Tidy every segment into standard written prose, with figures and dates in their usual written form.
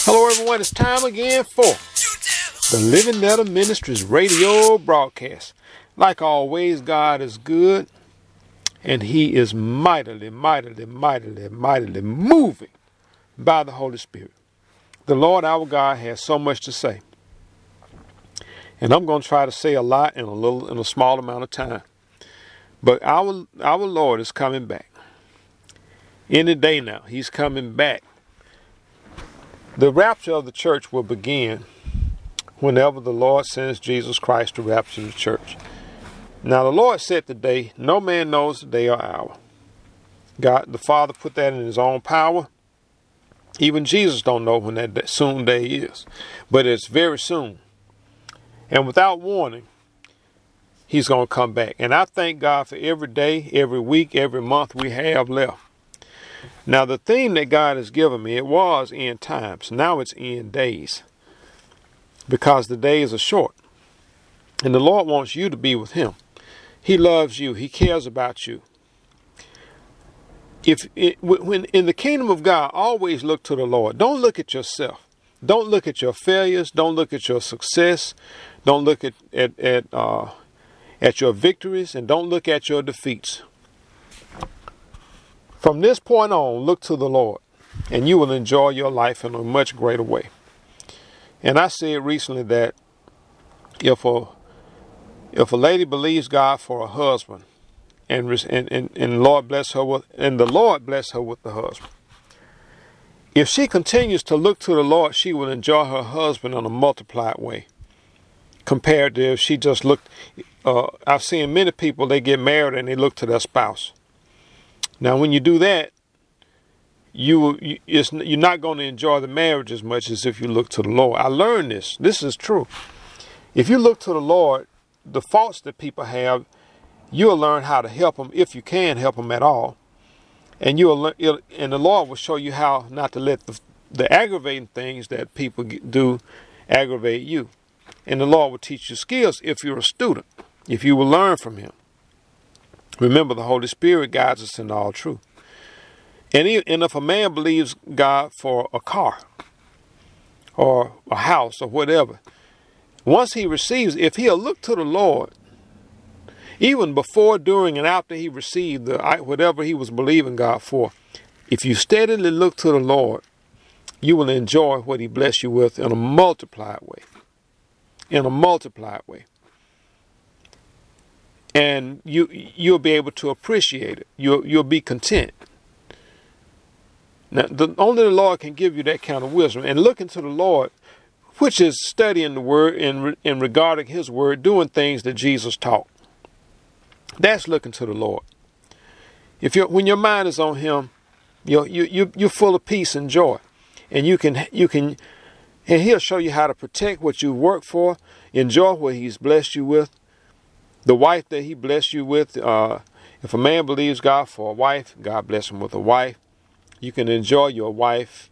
Hello everyone, it's time again for the Living Letter Ministries radio broadcast. Like always, God is good and He is mightily moving by the Holy Spirit. The Lord our God has so much to say. And I'm going to try to say a lot in a small amount of time. But our Lord is coming back. Any day now, He's coming back. The rapture of the church will begin whenever the Lord sends Jesus Christ to rapture the church. Now the Lord said today, no man knows the day or hour. God the Father put that in His own power. Even Jesus don't know when that soon day is. But it's very soon. And without warning, He's going to come back. And I thank God for every day, every week, every month we have left. Now, the theme that God has given me, it was end times. Now it's end days. Because the days are short. And the Lord wants you to be with Him. He loves you. He cares about you. When in the kingdom of God, always look to the Lord. Don't look at yourself. Don't look at your failures. Don't look at your success. Don't look at your victories. And don't look at your defeats. From this point on, look to the Lord, and you will enjoy your life in a much greater way. And I said recently that if a lady believes God for a husband, and the Lord bless her with the husband, if she continues to look to the Lord, she will enjoy her husband in a multiplied way. Compared to if she just looked, I've seen many people, they get married and they look to their spouse. Now, when you do that, you're not going to enjoy the marriage as much as if you look to the Lord. I learned this. This is true. If you look to the Lord, the faults that people have, you'll learn how to help them if you can help them at all. And and the Lord will show you how not to let the aggravating things that people do aggravate you. And the Lord will teach you skills if you're a student, if you will learn from Him. Remember, the Holy Spirit guides us in all truth. And if a man believes God for a car or a house or whatever, once he receives, if he'll look to the Lord, even before, during, and after he received whatever he was believing God for, if you steadily look to the Lord, you will enjoy what He blessed you with in a multiplied way. In a multiplied way. And you'll be able to appreciate it. You'll be content. Now, only the Lord can give you that kind of wisdom. And looking to the Lord, which is studying the Word and regarding His Word, doing things that Jesus taught. That's looking to the Lord. When your mind is on Him, you're full of peace and joy, and you can, and He'll show you how to protect what you work for, enjoy what He's blessed you with. The wife that He blessed you with, if a man believes God for a wife, God bless him with a wife. You can enjoy your wife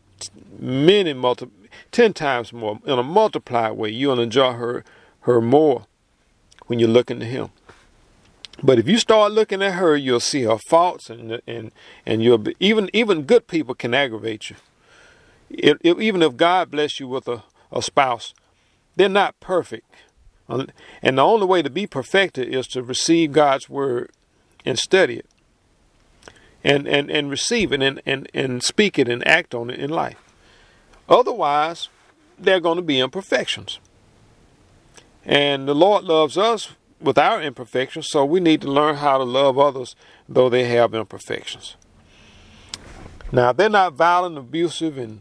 10 times more in a multiplied way. You'll enjoy her more when you're looking to Him. But if you start looking at her, you'll see her faults, and you'll be, even good people can aggravate you. Even if God bless you with a spouse, they're not perfect. And the only way to be perfected is to receive God's Word and study it. And receive it and speak it and act on it in life. Otherwise, there are going to be imperfections. And the Lord loves us with our imperfections, so we need to learn how to love others though they have imperfections. Now, they're not violent, abusive, and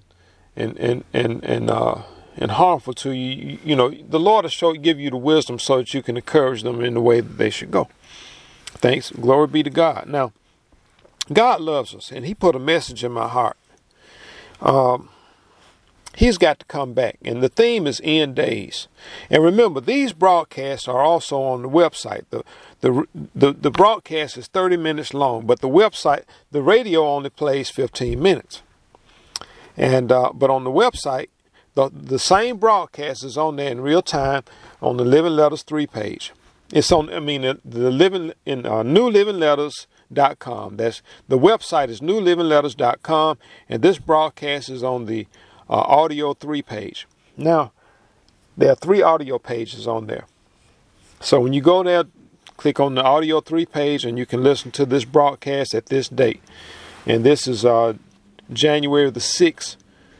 harmful to you. You know, the Lord will give you the wisdom so that you can encourage them in the way that they should go. Thanks. Glory be to God. Now, God loves us, and He put a message in my heart. He's got to come back, and the theme is end days. And remember, these broadcasts are also on the website. The broadcast is 30 minutes long, but the website, the radio only plays 15 minutes. And but on the website, the same broadcast is on there in real time on the Living Letters 3 page. It's on, the newlivingletters.com. That's the website is newlivingletters.com, and this broadcast is on the Audio 3 page. Now, there are 3 audio pages on there. So when you go there, click on the Audio 3 page and you can listen to this broadcast at this date. And this is January the 6th,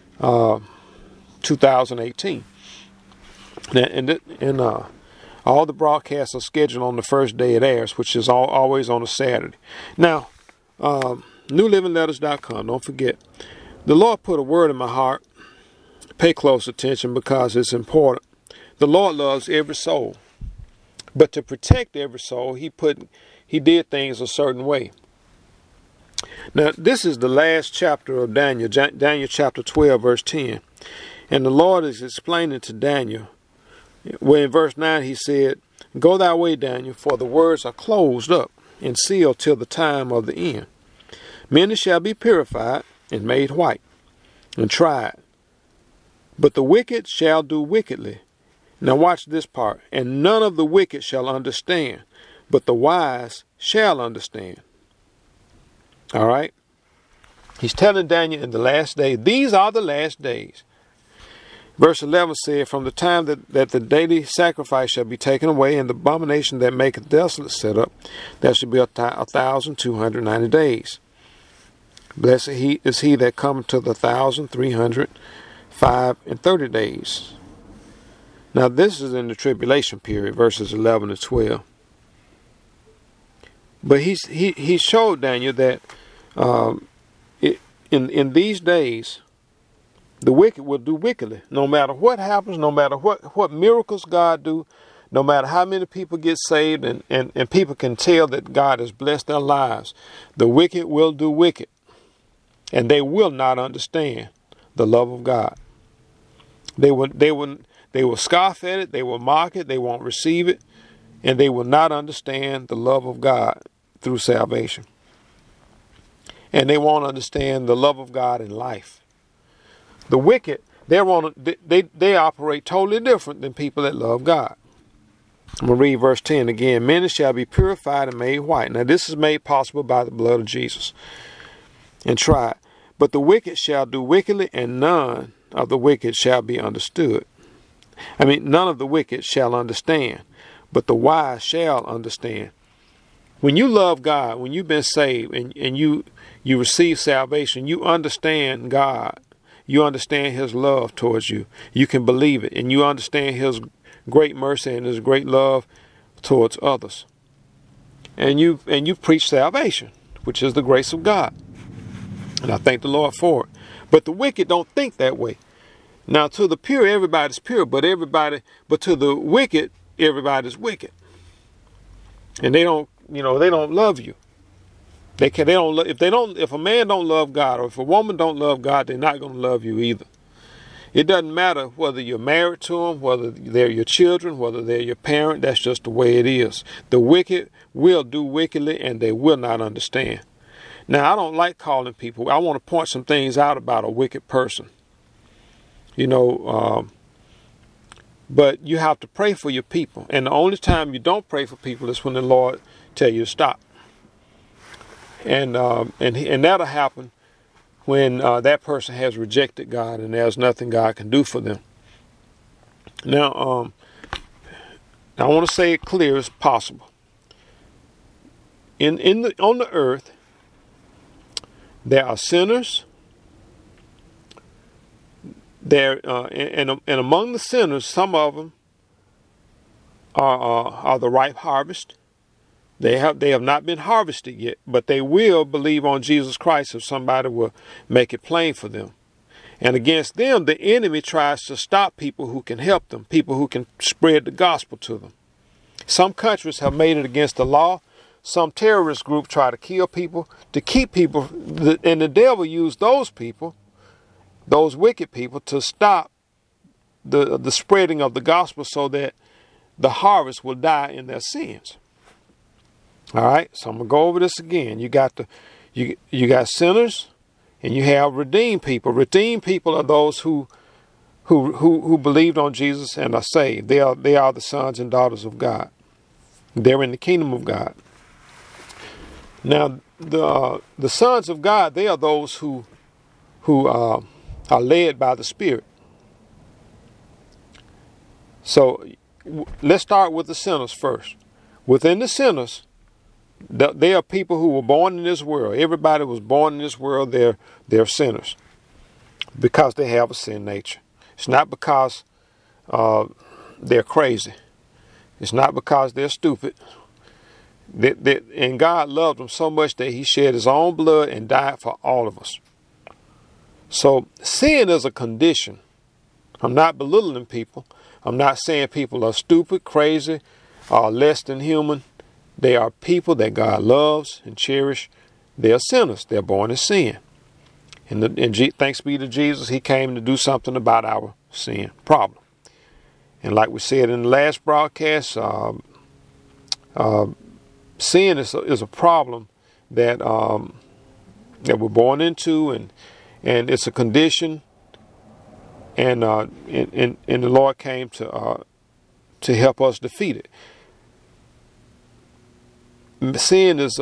2018. And all the broadcasts are scheduled on the first day it airs, which is always on a Saturday. Now, NewLivingLetters.com, don't forget. The Lord put a word in my heart. Pay close attention because it's important. The Lord loves every soul. But to protect every soul, He did things a certain way. Now, this is the last chapter of Daniel, Daniel chapter 12, verse 10. And the Lord is explaining to Daniel, where in verse 9 He said, "Go thy way, Daniel, for the words are closed up and sealed till the time of the end. Many shall be purified and made white and tried. But the wicked shall do wickedly." Now watch this part. "And none of the wicked shall understand, but the wise shall understand." All right. He's telling Daniel in the last day, these are the last days. Verse 11 said, "From the time that the daily sacrifice shall be taken away, and the abomination that maketh desolate set up, there shall be 1,290 days. Blessed is he that cometh to the 1,330 days." Now this is in the tribulation period, verses 11 to 12. But he showed Daniel that in these days, the wicked will do wickedly. No matter what happens, no matter what miracles God do, no matter how many people get saved and people can tell that God has blessed their lives, the wicked will do wicked. And they will not understand the love of God. They will scoff at it, they will mock it, they won't receive it, and they will not understand the love of God through salvation. And they won't understand the love of God in life. The wicked, they operate totally different than people that love God. I'm going to read verse 10 again. "Many shall be purified and made white." Now this is made possible by the blood of Jesus. "And tried. But the wicked shall do wickedly, and none of the wicked shall be understood." None of the wicked shall understand, but the wise shall understand. When you love God, when you've been saved and you receive salvation, you understand God. You understand His love towards you. You can believe it, and you understand His great mercy and His great love towards others. And you preach salvation, which is the grace of God. And I thank the Lord for it. But the wicked don't think that way. Now, to the pure, everybody's pure, but to the wicked, everybody's wicked. And they don't love you. If a man don't love God, or if a woman don't love God, they're not going to love you either. It doesn't matter whether you're married to them, whether they're your children, whether they're your parent. That's just the way it is. The wicked will do wickedly, and they will not understand. Now, I don't like calling people. I want to point some things out about a wicked person. But you have to pray for your people. And the only time you don't pray for people is when the Lord tell you to stop. And that'll happen when that person has rejected God and there's nothing God can do for them. Now, I want to say it clear as possible. On the earth, there are sinners. And among the sinners, some of them are the ripe harvest. They have not been harvested yet, but they will believe on Jesus Christ if somebody will make it plain for them. And against them, the enemy tries to stop people who can help them, people who can spread the gospel to them. Some countries have made it against the law. Some terrorist groups try to kill people, to keep people, and the devil used those people, those wicked people, to stop the spreading of the gospel so that the harvest will die in their sins. All right, so I'm gonna go over this again. You got sinners, and you have redeemed people. Redeemed people are those who believed on Jesus and are saved. They are the sons and daughters of God. They're in the kingdom of God. Now, the sons of God, they are those who are led by the Spirit. So let's start with the sinners first. Within the sinners, they are people who were born in this world. Everybody was born in this world. They're sinners because they have a sin nature. It's not because they're crazy. It's not because they're stupid. And God loved them so much that he shed his own blood and died for all of us. So sin is a condition. I'm not belittling people. I'm not saying people are stupid, crazy, or less than human. They are people that God loves and cherishes. They are sinners. They're born in sin. And thanks be to Jesus, he came to do something about our sin problem. And like we said in the last broadcast, sin is a problem that we're born into, and it's a condition. And the Lord came to help us defeat it. Sin is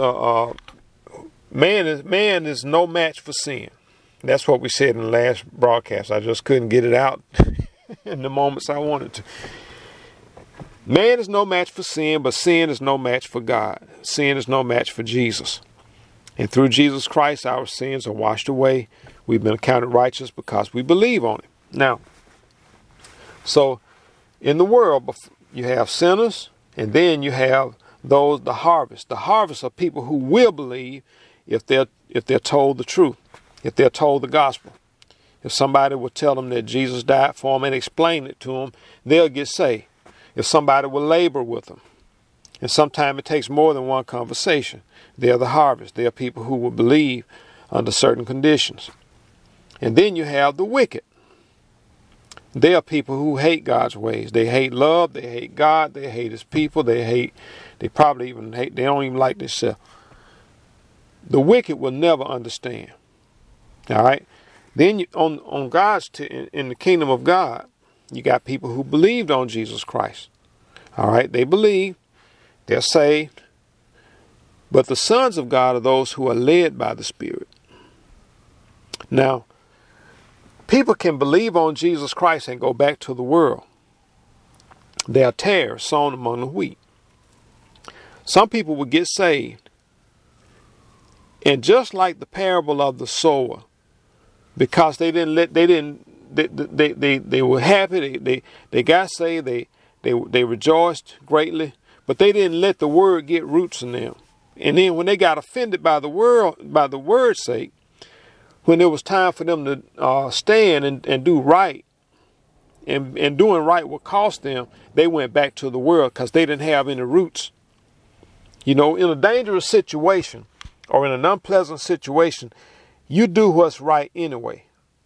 man is no match for sin. That's what we said in the last broadcast. I just couldn't get it out in the moments I wanted to. Man is no match for sin, but sin is no match for God. Sin is no match for Jesus. And through Jesus Christ, our sins are washed away. We've been accounted righteous because we believe on it. Now, so in the world, you have sinners, and then you have the harvest. The harvest are people who will believe if they're told the truth, if they're told the gospel. If somebody will tell them that Jesus died for them and explain it to them, they'll get saved. If somebody will labor with them, and sometimes it takes more than one conversation, they're the harvest. They're people who will believe under certain conditions. And then you have the wicked. They are people who hate God's ways. They hate love. They hate God. They hate his people. They probably even hate, they don't even like themselves. The wicked will never understand. All right. Then on God's in the kingdom of God, you got people who believed on Jesus Christ. All right. They believe. They're saved. But the sons of God are those who are led by the Spirit. Now, people can believe on Jesus Christ and go back to the world. They are tares sown among the wheat. Some people will get saved. And just like the parable of the sower, because they were happy, they got saved, they rejoiced greatly, but they didn't let the word get roots in them. And then when they got offended by the word's sake, when it was time for them to stand and do right, and doing right would cost them, they went back to the world because they didn't have any roots. You know, in a dangerous situation or in an unpleasant situation, you do what's right anyway.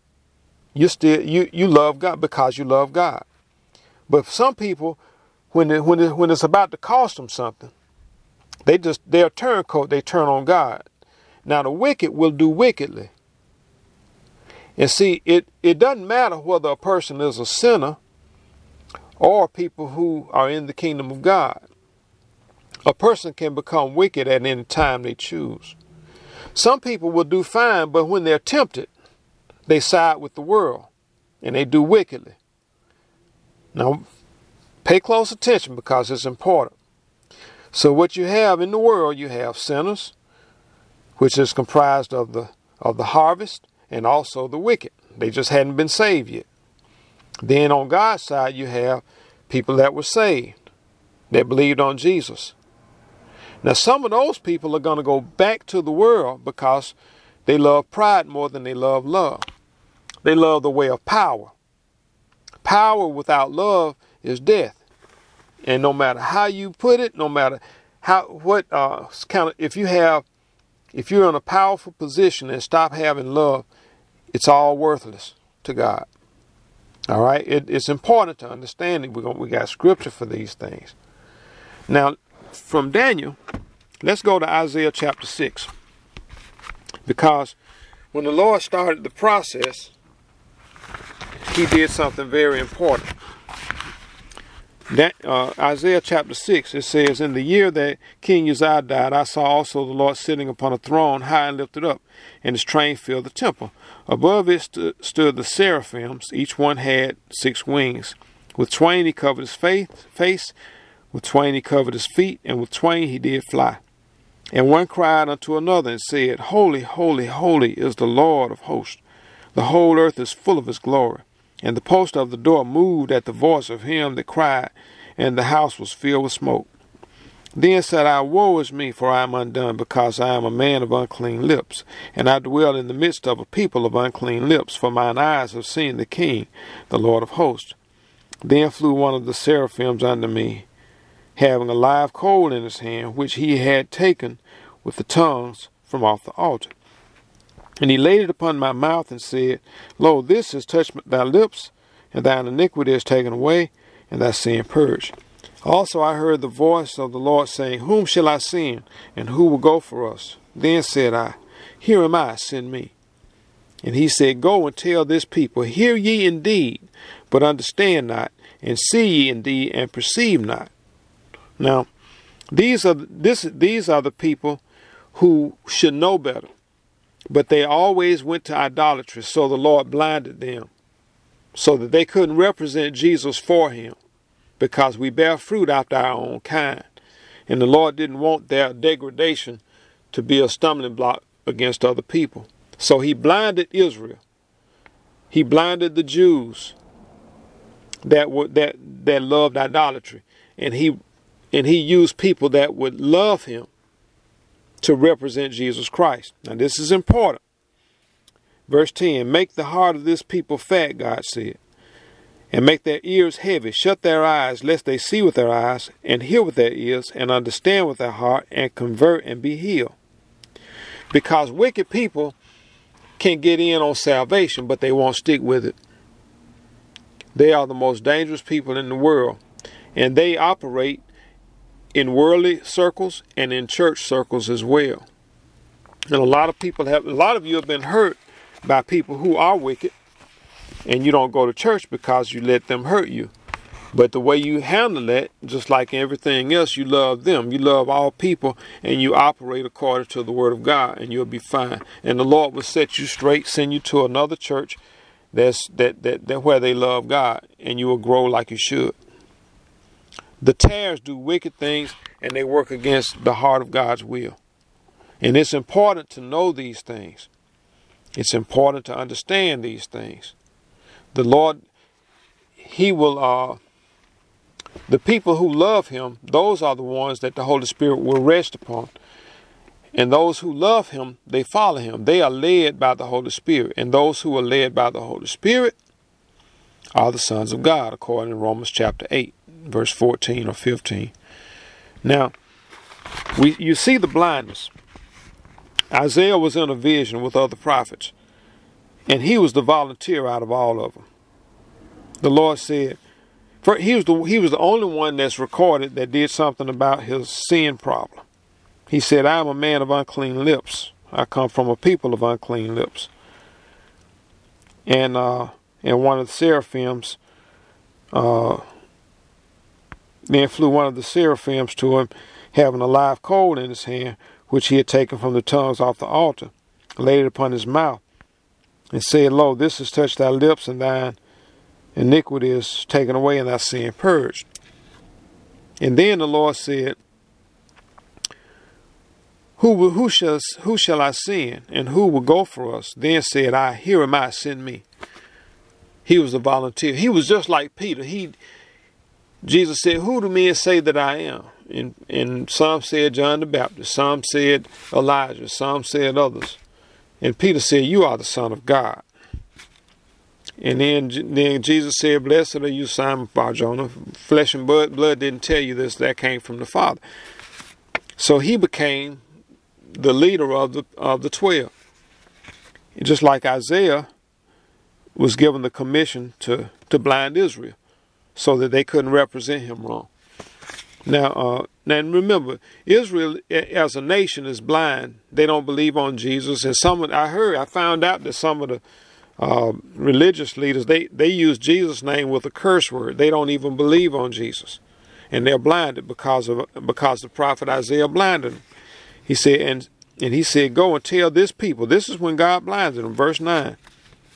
You love God because you love God. But some people, when it's about to cost them something, they're turncoat. They turn on God. Now the wicked will do wickedly. And see, it doesn't matter whether a person is a sinner or people who are in the kingdom of God. A person can become wicked at any time they choose. Some people will do fine, but when they're tempted, they side with the world and they do wickedly. Now, pay close attention because it's important. So what you have in the world, you have sinners, which is comprised of the harvest, and also the wicked. They just hadn't been saved yet. Then on God's side, you have people that were saved, that believed on Jesus. Now, some of those people are going to go back to the world because they love pride more than they love love. They love the way of power. Power without love is death. And no matter how you put it, no matter if you're in a powerful position and stop having love, it's all worthless to God. All right. It's important to understand it. We got scripture for these things. Now, from Daniel, let's go to Isaiah chapter 6. Because when the Lord started the process, he did something very important. That Isaiah chapter 6, it says, in the year that King Uzziah died, I saw also the Lord sitting upon a throne high and lifted up, and his train filled the temple. Above it stood the seraphims. Each one had 6 wings. With twain he covered his face, with twain he covered his feet, and with twain he did fly. And one cried unto another and said, Holy, holy, holy is the Lord of hosts. The whole earth is full of his glory. And the post of the door moved at the voice of him that cried, and the house was filled with smoke. Then said I, Woe is me, for I am undone, because I am a man of unclean lips, and I dwell in the midst of a people of unclean lips, for mine eyes have seen the King, the Lord of hosts. Then flew one of the seraphims unto me, having a live coal in his hand, which he had taken with the tongues from off the altar. And he laid it upon my mouth and said, Lo, this has touched thy lips, and thine iniquity is taken away, and thy sin purged. Also I heard the voice of the Lord saying, Whom shall I send, and who will go for us? Then said I, Here am I, send me. And he said, Go and tell this people, Hear ye indeed, but understand not, and see ye indeed, and perceive not. Now, these are the people who should know better, but they always went to idolatry, so the Lord blinded them, so that they couldn't represent Jesus for him, because we bear fruit after our own kind. And the Lord didn't want their degradation to be a stumbling block against other people. So he blinded Israel. He blinded the Jews that loved idolatry. And he used people that would love him to represent Jesus Christ. Now this is important. Verse 10, Make the heart of this people fat, God said, and make their ears heavy. Shut their eyes, lest they see with their eyes, and hear with their ears, and understand with their heart, and convert and be healed. Because wicked people can get in on salvation, but they won't stick with it. They are the most dangerous people in the world, and they operate in worldly circles and in church circles as well. And a lot of you have been hurt by people who are wicked, and you don't go to church because you let them hurt you. But the way you handle that, just like everything else, you love them. You love all people, and you operate according to the word of God, and you'll be fine. And the Lord will set you straight, send you to another church that where they love God, and you will grow like you should. The tares do wicked things, and they work against the heart of God's will. And it's important to know these things. It's important to understand these things. The Lord, he will, the people who love him, those are the ones that the Holy Spirit will rest upon. And those who love him, they follow him. They are led by the Holy Spirit. And those who are led by the Holy Spirit are the sons of God, according to Romans chapter 8, verse 14 or 15. Now, you see the blindness. Isaiah was in a vision with other prophets, and he was the volunteer out of all of them. The Lord said, he was the only one that's recorded that did something about his sin problem. He said, I am a man of unclean lips. I come from a people of unclean lips. And one of the seraphims, then flew one of the seraphims to him, having a live coal in his hand, which he had taken from the tongues off the altar, laid it upon his mouth, and said, Lo, this has touched thy lips, and thine iniquity is taken away, and thy sin purged. And then the Lord said, Who shall I send, and who will go for us? Then said I, Here am I, send me. He was a volunteer. He was just like Peter. Jesus said, Who do men say that I am? And some said John the Baptist, some said Elijah, some said others. And Peter said, You are the Son of God. And then Jesus said, Blessed are you, Simon Bar-Jonah. Flesh and blood didn't tell you this. That came from the Father. So he became the leader of the 12. Just like Isaiah was given the commission to blind Israel, so that they couldn't represent him wrong. Now remember, Israel as a nation is blind. They don't believe on Jesus. And I found out that some of the religious leaders, they use Jesus' name with a curse word. They don't even believe on Jesus, and they're blinded because the prophet Isaiah blinded them. He said, and he said, Go and tell this people. This is when God blinded them. Verse 9.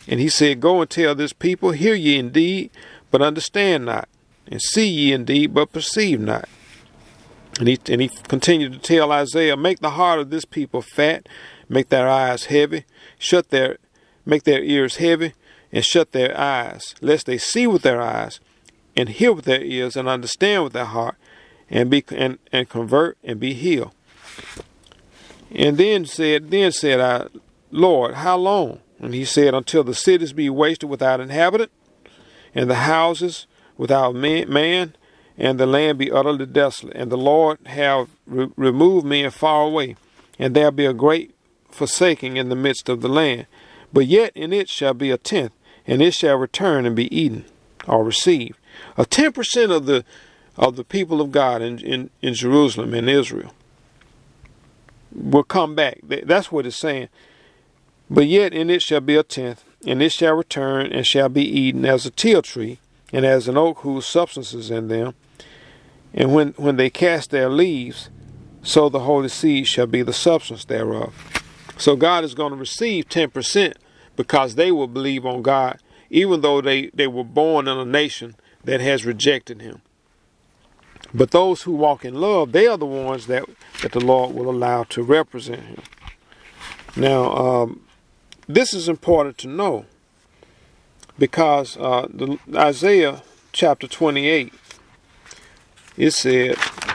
And he said, go and tell this people, hear ye indeed, but understand not, and see ye indeed, but perceive not. And he continued to tell Isaiah, make the heart of this people fat, make their eyes heavy, make their ears heavy, and shut their eyes, lest they see with their eyes, and hear with their ears, and understand with their heart, and convert and be healed. And then said I, Lord, how long? And he said, until the cities be wasted without inhabitant, and the houses without man, and the land be utterly desolate, and the Lord have removed men far away, and there be a great forsaking in the midst of the land. But yet in it shall be a tenth, and it shall return and be eaten or received. 10% of the people of God in Jerusalem and Israel will come back. That's what it's saying. But yet in it shall be a tenth, and it shall return and shall be eaten as a teil tree, and as an oak whose substance is in them. And when they cast their leaves, so the holy seed shall be the substance thereof. So God is going to receive 10% because they will believe on God, even though they were born in a nation that has rejected him. But those who walk in love, they are the ones that the Lord will allow to represent him. Now, this is important to know because Isaiah chapter 28, it said,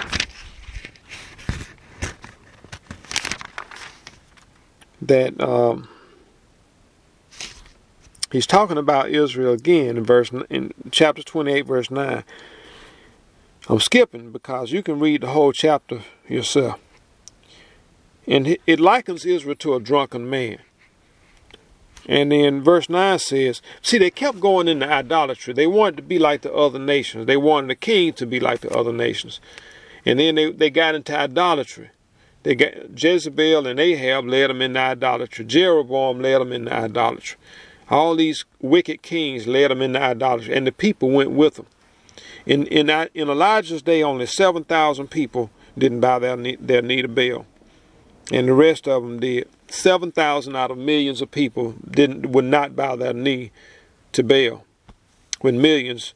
that he's talking about Israel again in chapter 28, verse 9. I'm skipping because you can read the whole chapter yourself. And it likens Israel to a drunken man. And then verse 9 says, see, they kept going into idolatry. They wanted to be like the other nations. They wanted the king to be like the other nations. And then they got into idolatry. They got Jezebel and Ahab led them into idolatry. Jeroboam led them into idolatry. All these wicked kings led them into idolatry, and the people went with them. In Elijah's day, only 7,000 people didn't bow their knee to Baal, and the rest of them did. 7,000 out of millions of people would not bow their knee to Baal, when millions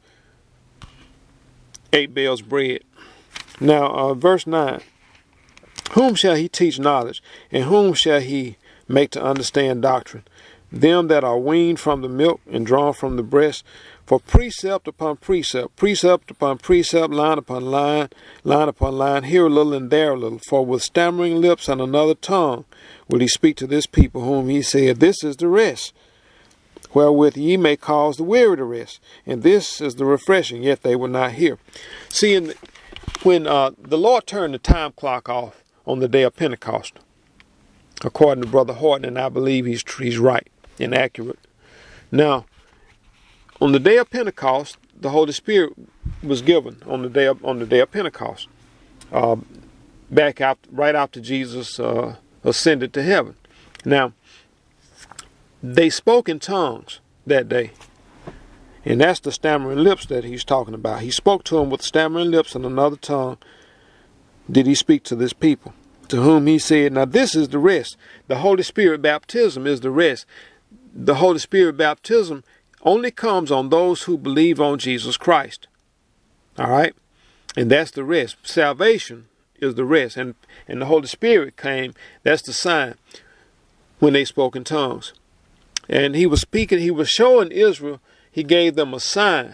ate Baal's bread. Now, verse 9. Whom shall he teach knowledge, and whom shall he make to understand doctrine? Them that are weaned from the milk and drawn from the breast. For precept upon precept, precept upon precept, line upon line, line upon line, here a little and there a little. For with stammering lips and another tongue will he speak to this people, whom he said, this is the rest, wherewith ye may cause the weary to rest. And this is the refreshing, yet they will not hear. See, when the Lord turned the time clock off on the day of Pentecost, according to Brother Horton, and I believe he's right and accurate. Now, on the day of Pentecost, the Holy Spirit was given on the day of Pentecost, right after Jesus ascended to heaven. Now, they spoke in tongues that day, and that's the stammering lips that he's talking about. He spoke to them with stammering lips and another tongue. Did he speak to this people, to whom he said, now this is the rest. The Holy Spirit baptism is the rest. The Holy Spirit baptism only comes on those who believe on Jesus Christ. All right? And that's the rest. Salvation is the rest. And the Holy Spirit came, that's the sign, when they spoke in tongues. And he was speaking, he was showing Israel, he gave them a sign.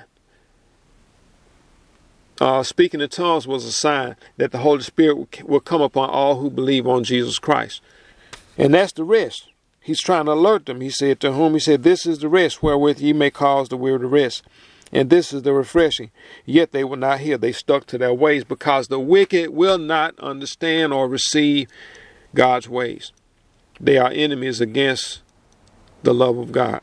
Speaking in tongues was a sign that the Holy Spirit will come upon all who believe on Jesus Christ. And that's the rest. He's trying to alert them. He said to whom he said, this is the rest wherewith ye may cause the weary to rest. And this is the refreshing. Yet they will not hear. They stuck to their ways because the wicked will not understand or receive God's ways. They are enemies against the love of God.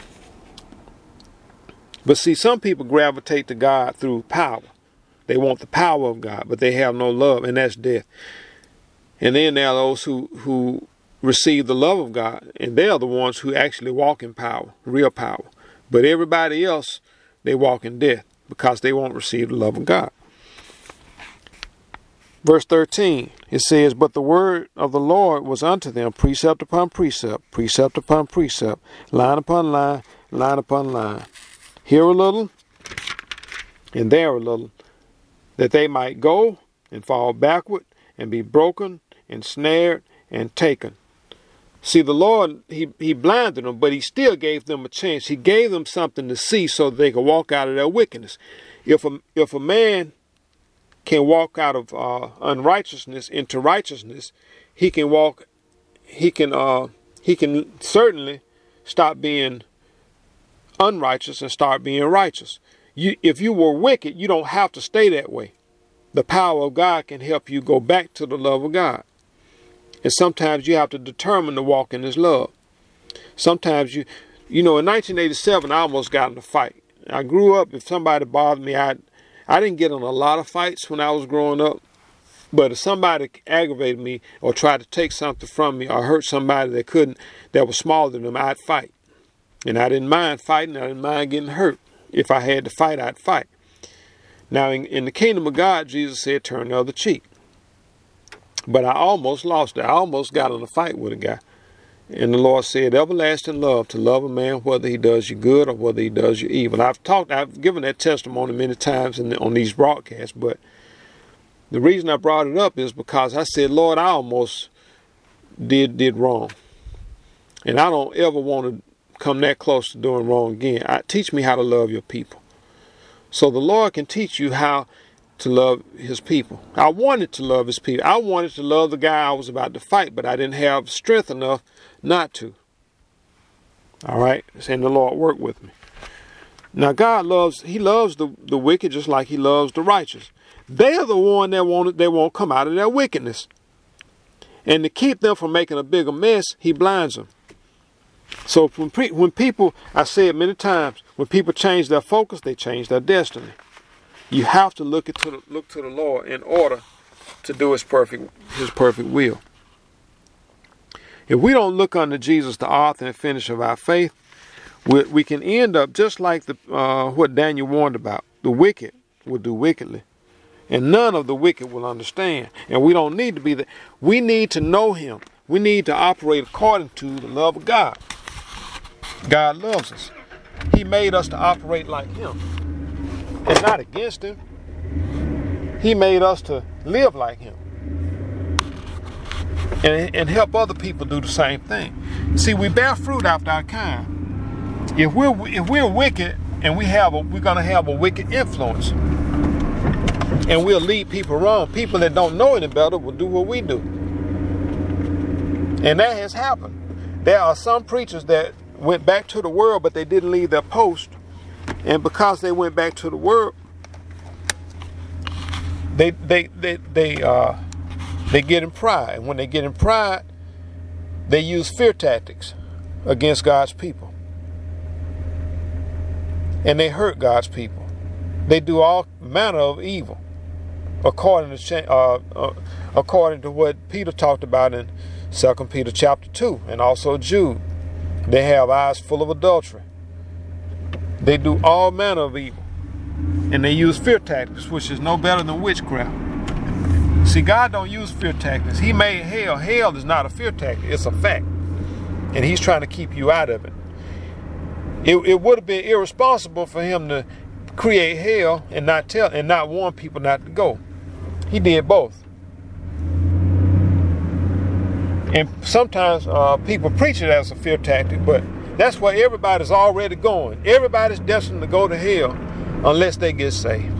But see, some people gravitate to God through power. They want the power of God, but they have no love, and that's death. And then there are those who receive the love of God, and they are the ones who actually walk in power, real power. But everybody else, they walk in death because they won't receive the love of God. Verse 13, it says, "But the word of the Lord was unto them precept upon precept, precept upon precept, line upon line, line upon line. Here a little, and there a little, that they might go and fall backward and be broken and snared and taken." See, the Lord, he blinded them, but he still gave them a chance. He gave them something to see so that they could walk out of their wickedness. If a man can walk out of unrighteousness into righteousness, he can certainly stop being unrighteous and start being righteous. If you were wicked, you don't have to stay that way. The power of God can help you go back to the love of God. And sometimes you have to determine to walk in his love. Sometimes in 1987, I almost got in a fight. I grew up, if somebody bothered me, I didn't get in a lot of fights when I was growing up. But if somebody aggravated me or tried to take something from me or hurt somebody that was smaller than them, I'd fight. And I didn't mind fighting. I didn't mind getting hurt. If I had to fight, I'd fight. Now, in the kingdom of God, Jesus said, turn the other cheek. But I almost lost it. I almost got in a fight with a guy. And the Lord said, everlasting love, to love a man whether he does you good or whether he does you evil. I've given that testimony many times on these broadcasts, but the reason I brought it up is because I said, Lord, I almost did wrong. And I don't ever want to come that close to doing wrong again. Teach me how to love your people. So the Lord can teach you how to love his people. I wanted to love his people. I wanted to love the guy I was about to fight, but I didn't have strength enough not to. All right? And the Lord worked with me. Now God loves the wicked just like he loves the righteous. They are the one that won't come out of their wickedness. And to keep them from making a bigger mess, he blinds them. So when people, I say it many times, when people change their focus, they change their destiny. You have to look to the Lord in order to do his perfect will. If we don't look unto Jesus, the author and finisher of our faith, we can end up just like what Daniel warned about. The wicked will do wickedly, and none of the wicked will understand. And we don't need to be that. We need to know him. We need to operate according to the love of God. God loves us. He made us to operate like him. And not against him. He made us to live like him. And help other people do the same thing. See, we bear fruit after our kind. If we're wicked and we're gonna have a wicked influence. And we'll lead people wrong. People that don't know any better will do what we do. And that has happened. There are some preachers that went back to the world, but they didn't leave their post. And because they went back to the world, they get in pride. And when they get in pride, they use fear tactics against God's people. And they hurt God's people. They do all manner of evil, according to what Peter talked about in 2 Peter chapter 2, and also Jude. They have eyes full of adultery. They do all manner of evil. And they use fear tactics, which is no better than witchcraft. See, God don't use fear tactics. He made hell. Hell is not a fear tactic. It's a fact. And he's trying to keep you out of it. It would have been irresponsible for him to create hell and not warn people not to go. He did both. And sometimes people preach it as a fear tactic, but that's where everybody's already going. Everybody's destined to go to hell unless they get saved.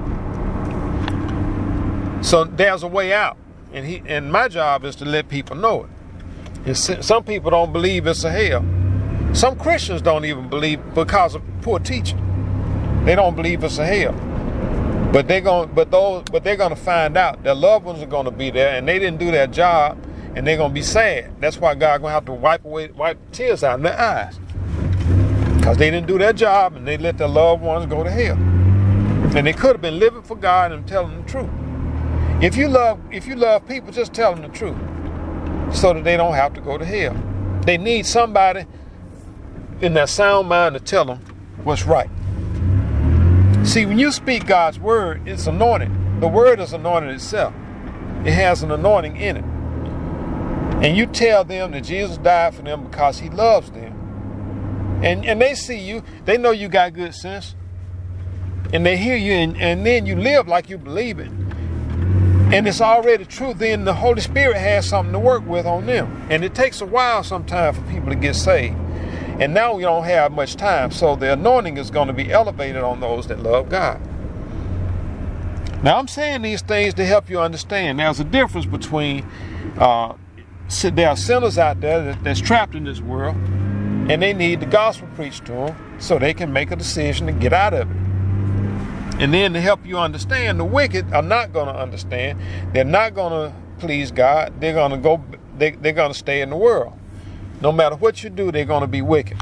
So there's a way out, and my job is to let people know it. And some people don't believe it's a hell. Some Christians don't even believe because of poor teaching. They don't believe it's a hell. But they're gonna find out their loved ones are gonna be there, and they didn't do their job, and they're gonna be sad. That's why God gonna have to wipe tears out in their eyes, because they didn't do their job and they let their loved ones go to hell. And they could have been living for God and telling the truth. If you love people, just tell them the truth, so that they don't have to go to hell. They need somebody in their sound mind to tell them what's right. See, when you speak God's word, it's anointed. The word is anointed itself. It has an anointing in it. And you tell them that Jesus died for them because he loves them. And they see you, they know you got good sense. And they hear you, and then you live like you believe it. And it's already true. Then the Holy Spirit has something to work with on them. And it takes a while sometimes for people to get saved. And now we don't have much time. So the anointing is going to be elevated on those that love God. Now I'm saying these things to help you understand. There's a difference between, there are sinners out there that's trapped in this world. And they need the gospel preached to them so they can make a decision to get out of it. And then to help you understand, the wicked are not going to understand. They're not going to please God. They're going to stay in the world. No matter what you do, they're going to be wicked.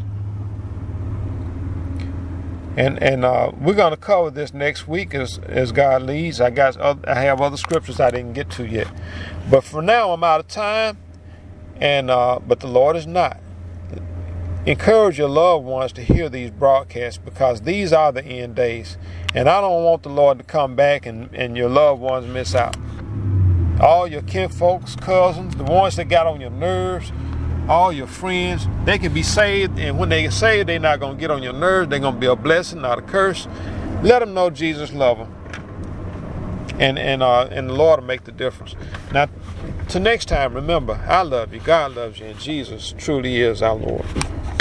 And we're going to cover this next week as God leads. I have other scriptures I didn't get to yet. But for now, I'm out of time. But the Lord is not. Encourage your loved ones to hear these broadcasts because these are the end days. And I don't want the Lord to come back and your loved ones miss out. All your kinfolks, cousins, the ones that got on your nerves, all your friends, they can be saved. And when they get saved, they're not going to get on your nerves. They're going to be a blessing, not a curse. Let them know Jesus loves them. And the Lord will make the difference. Now, till next time, remember, I love you. God loves you. And Jesus truly is our Lord.